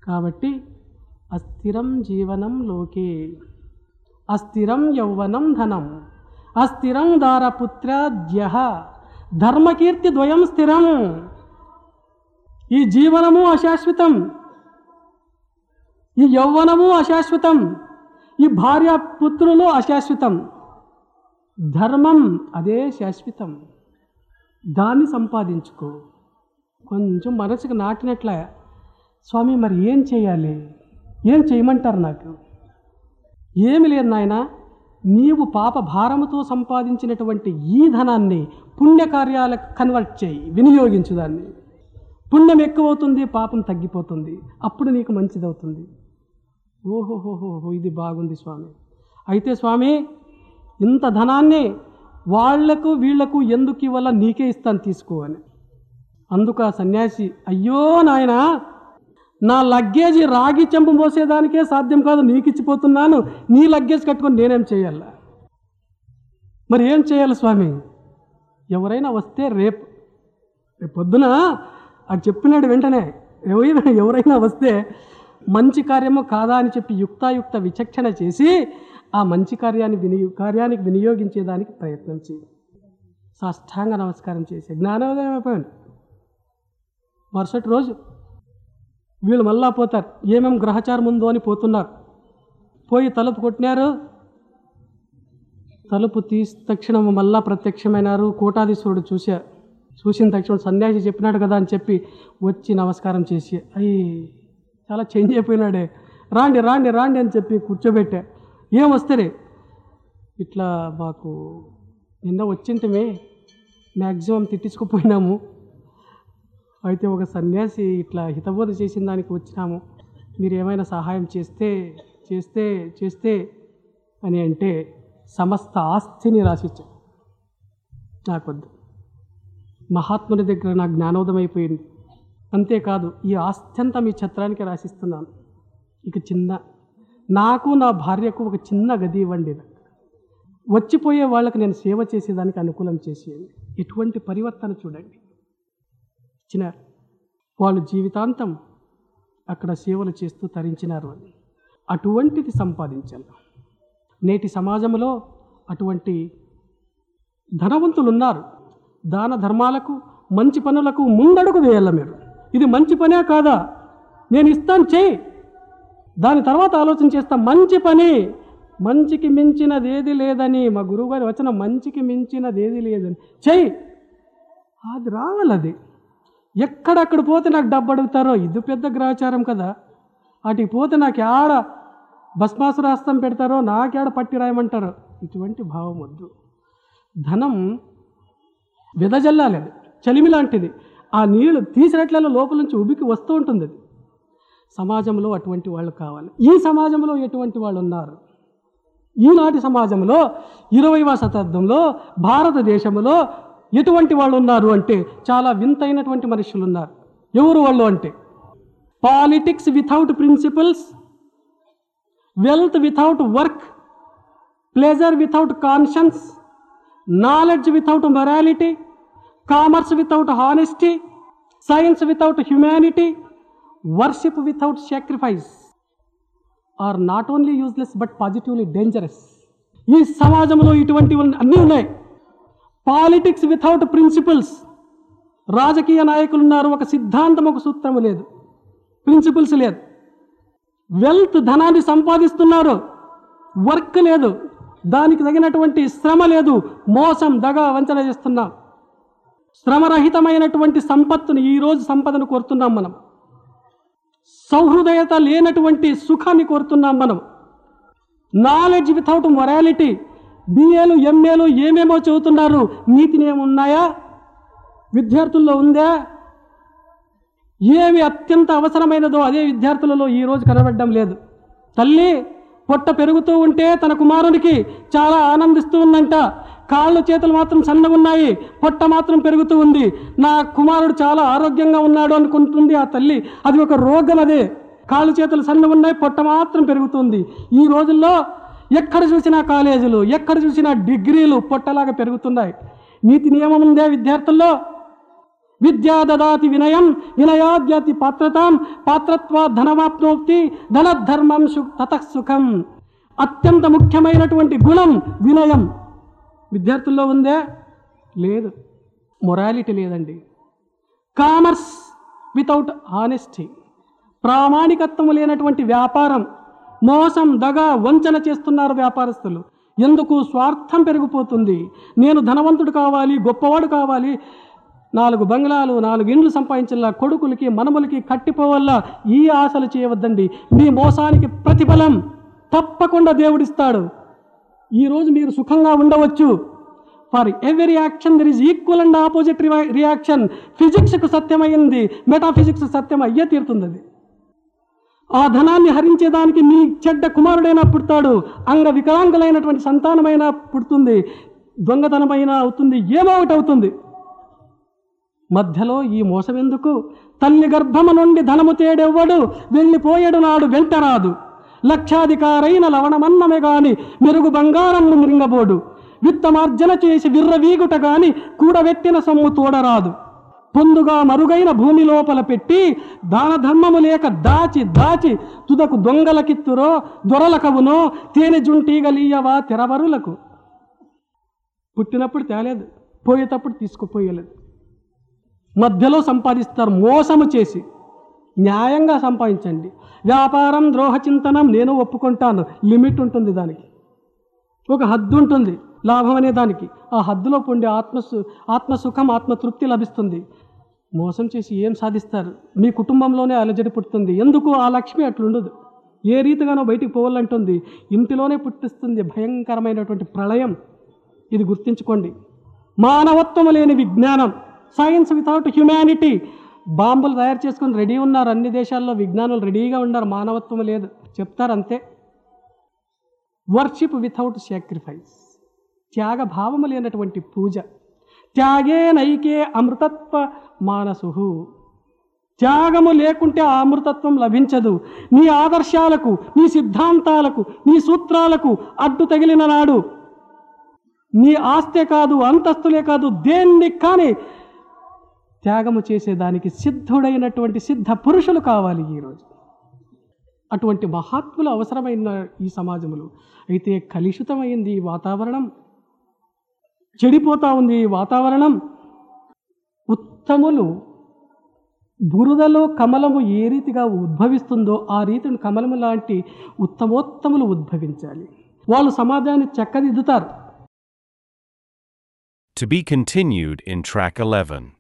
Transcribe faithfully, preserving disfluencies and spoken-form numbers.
కాబట్టి అస్థిరం జీవనం లోకే, అస్థిరం యౌవనం ధనం, అస్థిరం దారపుత్రాద్యః, ధర్మకీర్తి ద్వయం స్థిరం. ఈ జీవనము అశాశ్వతం, ఈ యౌవనము అశాశ్వతం, ఈ భార్య పుత్రులు అశాశ్వతం, ధర్మం అదే శాశ్వతం. దాన్ని సంపాదించుకో. కొంచెం మనసుకు నాటినట్లే, స్వామి మరి ఏం చేయాలి, ఏం చేయమంటారు? నాకు ఏమి లేదు నాయన, నీవు పాప భారముతో సంపాదించినటువంటి ఈ ధనాన్ని పుణ్యకార్యాలకు కన్వర్ట్ చేయి, వినియోగించు. దాన్ని పుణ్యం ఎక్కువవుతుంది, పాపం తగ్గిపోతుంది, అప్పుడు నీకు మంచిదవుతుంది. ఓహోహోహో, ఇది బాగుంది స్వామి. అయితే స్వామి ఇంత ధనాన్ని వాళ్లకు వీళ్లకు ఎందుకు ఇవ్వాల, నీకే ఇస్తాను తీసుకో అని. అందుకు ఆ సన్యాసి, అయ్యో నాయనా, నా లగ్గేజీ రాగి చెంపు మోసేదానికే సాధ్యం కాదు, నీకు ఇచ్చిపోతున్నాను, నీ లగ్గేజ్ కట్టుకొని నేనేం చేయాలా? మరి ఏం చేయాలి స్వామి? ఎవరైనా వస్తే రేపు రేపు పొద్దున అది చెప్పినాడు వెంటనే, ఎవరైనా ఎవరైనా వస్తే మంచి కార్యము కాదా అని చెప్పి యుక్తాయుక్త విచక్షణ చేసి ఆ మంచి కార్యాన్ని వినియో కార్యానికి వినియోగించేదానికి ప్రయత్నం చేయి. సాష్టాంగ నమస్కారం చేసి జ్ఞానోదయం అయిపోయాను. మరుసటి రోజు వీళ్ళు మళ్ళా పోతారు, ఏమేం గ్రహచారం ఉందో అని పోతున్నారు. పోయి తలుపు కొట్టినారు, తలుపు తీసి తక్షణం మళ్ళా ప్రత్యక్షమైనారు. కోటాధీశ్వరుడు చూశారు. చూసిన తక్షణం సన్యాసి చెప్పినాడు కదా అని చెప్పి వచ్చి నమస్కారం చేసి, అయ్యి చాలా చేంజ్ అయిపోయినాడే, రాండి రాండి రాండి అని చెప్పి కూర్చోబెట్టా. ఏం వస్తారే, ఇట్లా మాకు నిన్న వచ్చింటమే, మ్యాక్సిమం తిట్టించుకుపోయినాము, అయితే ఒక సన్యాసి ఇట్లా హితబోధ చేసిన దానికి వచ్చినాము, మీరు ఏమైనా సహాయం చేస్తే చేస్తే చేస్తే అని అంటే సమస్త ఆస్తిని రాసిచ్చా. నాకొద్దు, మహాత్ముని దగ్గర నాకు జ్ఞానోదయం అయిపోయింది. అంతేకాదు ఈ ఆస్తి అంతా మీ ఛత్రానికి రాసిస్తున్నాను. ఇక చిన్న నాకు నా భార్యకు ఒక చిన్న గది ఇవ్వండి, వచ్చిపోయే వాళ్ళకి నేను సేవ చేసేదానికి అనుకూలం చేసేయండి. ఎటువంటి పరివర్తన చూడండి. ఇచ్చినారు. వాళ్ళు జీవితాంతం అక్కడ సేవలు చేస్తూ తరించినారు. అని అటువంటిది సంపాదించాలి. నేటి సమాజంలో అటువంటి ధనవంతులు ఉన్నారు. దాన ధర్మాలకు మంచి పనులకు ముందడుగు వేయాల. మీరు ఇది మంచి పనే కాదా, నేను ఇస్తాను చేయి, దాని తర్వాత ఆలోచన చేస్తా. మంచి పని, మంచికి మించినది ఏది లేదని మా గురువుగారి వచనం, మంచికి మించినది ఏది లేదని చెయ్యి, అది రావాలి. అది ఎక్కడక్కడ పోతే నాకు డబ్బు అడుగుతారో, ఇది పెద్ద గ్రహచారం కదా. అటుకి పోతే నాకు ఆడ భస్మాసురాస్తం పెడతారో, నాకేడ పట్టి రాయమంటారో, ఇటువంటి భావం వద్దు. ధనం వెదజల్లాలి, అది చలిమి లాంటిది. ఆ నీళ్లు తీసినట్లలో లోపల నుంచి ఉబికి వస్తూ ఉంటుంది. అది సమాజంలో అటువంటి వాళ్ళు కావాలి. ఈ సమాజంలో ఎటువంటి వాళ్ళు ఉన్నారు? ఈనాటి సమాజంలో ఇరవైవ శతాబ్దంలో భారతదేశంలో ఎటువంటి వాళ్ళు ఉన్నారు అంటే చాలా వింతైనటువంటి మనుషులు ఉన్నారు. ఎవరు వాళ్ళు అంటే, politics without principles, wealth without work, pleasure without conscience, knowledge without morality, commerce without honesty, science without humanity, worship without sacrifice are not only useless but positively dangerous. ఈ సమాజంలో ఇటువంటి అన్నీ ఉన్నాయి. పాలిటిక్స్ వితౌట్ ప్రిన్సిపల్స్, రాజకీయ నాయకులు ఉన్నారు, ఒక సిద్ధాంతం ఒక సూత్రము లేదు, ప్రిన్సిపల్స్ లేదు. వెల్త్ ధనాన్ని సంపాదిస్తున్నారు, వర్క్ లేదు, దానికి తగినటువంటి శ్రమ లేదు, మోసం దగ వంచన చేస్తున్నాం. శ్రమరహితమైనటువంటి సంపత్తుని, ఈరోజు సంపదను కోరుతున్నాం మనం. సౌహృదయత లేనటువంటి సుఖాన్ని కోరుతున్నాం మనం. నాలెడ్జ్ వితౌట్ మొరాలిటీ, బిఏలు ఎంఏలు ఏమేమో చదువుతున్నారు, నీతిని ఏమున్నాయా విద్యార్థుల్లో ఉందా? ఏమి అత్యంత అవసరమైనదో అదే విద్యార్థులలో ఈరోజు కనబడడం లేదు. తల్లి పొట్ట పెరుగుతూ ఉంటే తన కుమారునికి చాలా ఆనందిస్తూ ఉందంట. కాళ్ళు చేతులు మాత్రం సన్నగా ఉన్నాయి, పొట్ట మాత్రం పెరుగుతూ ఉంది. నా కుమారుడు చాలా ఆరోగ్యంగా ఉన్నాడు అనుకుంటుంది ఆ తల్లి. అది ఒక రోగం. అదే కాళ్ళు చేతులు సన్నగా ఉన్నాయి, పొట్ట మాత్రం పెరుగుతుంది. ఈ రోజుల్లో ఎక్కడ చూసినా కాలేజీలు, ఎక్కడ చూసినా డిగ్రీలు పొట్టలాగా పెరుగుతున్నాయి. నీతి నియమం ఉందే విద్యార్థుల్లో? విద్యా దదాతి వినయం వినయాద్యాతి పాత్రతాం పాత్రత్వా ధనమాప్నోక్తి ధనధర్మం సు తతః సుఖం. అత్యంత ముఖ్యమైనటువంటి గుణం వినయం. విద్యార్థుల్లో ఉందే? లేదు. మొరాలిటీ లేదండి. కామర్స్ వితౌట్ ఆనెస్టీ, ప్రామాణికత్వం లేనటువంటి వ్యాపారం, మోసం దగ వంచన చేస్తున్నారు వ్యాపారస్తులు. ఎందుకు? స్వార్థం పెరిగిపోతుంది. నేను ధనవంతుడు కావాలి, గొప్పవాడు కావాలి, నాలుగు బంగ్లాలు నాలుగు ఇండ్లు సంపాదించాల, కొడుకులకి మనములకి కట్టిపోవల్లా, ఈ ఆశలు చేయవద్దండి. మీ మోసానికి ప్రతిఫలం తప్పకుండా దేవుడిస్తాడు. ఈరోజు మీరు సుఖంగా ఉండవచ్చు. For every action there is equal and opposite reaction. ఫిజిక్స్కు సత్యమైంది, మెటాఫిజిక్స్ సత్యం అయ్యే తీరుతుంది. అది ఆ ధనాన్ని హరించేదానికి మీ చెడ్డ కుమారుడైనా పుడతాడు, అంగ వికలాంగులైనటువంటి సంతానమైనా పుడుతుంది, దొంగతనమైనా అవుతుంది, ఏమో ఒకటి అవుతుంది. మధ్యలో ఈ మోసం ఎందుకు? తల్లి గర్భము నుండి ధనము తేడెవ్వడు, వెళ్ళిపోయేడు నాడు వెంటరాదు. లక్షాధికారైన లవణమన్నమే గాని మెరుగు బంగారం మృంగబోడు. విత్తమార్జన చేసి విర్రవీగుట గాని కూడబెట్టిన సొమ్ము తోడరాదు. పొందుగా మరుగైన భూమి లోపల పెట్టి దాన ధర్మము లేక దాచి దాచి తుదకు దొంగలకిత్తురో దొరలకవునో తేనె జుంటీగలీయవా తెరవరులకు. పుట్టినప్పుడు తేలేదు, పోయేటప్పుడు తీసుకుపోయలేదు. మధ్యలో సంపాదిస్తారు మోసము చేసి. న్యాయంగా సంపాదించండి. వ్యాపారం ద్రోహచింతనం నేను ఒప్పుకుంటాను. లిమిట్ ఉంటుంది, దానికి ఒక హద్దు ఉంటుంది. లాభం అనే దానికి ఆ హద్దులో పొందే ఆత్మసు ఆత్మసుఖం ఆత్మతృప్తి లభిస్తుంది. మోసం చేసి ఏం సాధిస్తారు? మీ కుటుంబంలోనే అలజడి పుడుతుంది. ఎందుకు? ఆ లక్ష్మి అట్లుండదు. ఏ రీతిగానో బయటికి పోవాలంటుంది, ఇంటిలోనే పుట్టిస్తుంది భయంకరమైనటువంటి ప్రళయం. ఇది గుర్తించుకోండి. మానవత్వం లేని విజ్ఞానం, సైన్స్ వితౌట్ హ్యుమానిటీ. బాంబులు తయారు చేసుకొని రెడీ ఉన్నారు అన్ని దేశాల్లో, విజ్ఞానులు రెడీగా ఉన్నారు, మానవత్వం లేదు చెప్తారు అంతే. వర్షిప్ వితౌట్ సాక్రిఫైస్, త్యాగ భావము లేనటువంటి పూజ. త్యాగే నైకే అమృతత్వ మానసు. త్యాగము లేకుంటే ఆ అమృతత్వం లభించదు. నీ ఆదర్శాలకు, నీ సిద్ధాంతాలకు, నీ సూత్రాలకు అడ్డు తగిలిన నాడు నీ ఆస్తే కాదు, అంతస్తులే కాదు, దేన్ని కానీ త్యాగము చేసేదానికి సిద్ధుడైనటువంటి సిద్ధ పురుషులు కావాలి ఈరోజు. అటువంటి మహాత్ములు అవసరమైన ఈ సమాజంలో. అయితే కలుషితమైంది ఈ వాతావరణం, చెడిపోతూ ఉంది ఈ వాతావరణం. ఉత్తములు బురదలో కమలము ఏ రీతిగా ఉద్భవిస్తుందో ఆ రీతిని కమలము లాంటి ఉత్తమోత్తములు ఉద్భవించాలి. వాళ్ళు సమాజాన్ని చక్కదిద్దుతారు. To be continued in track eleven.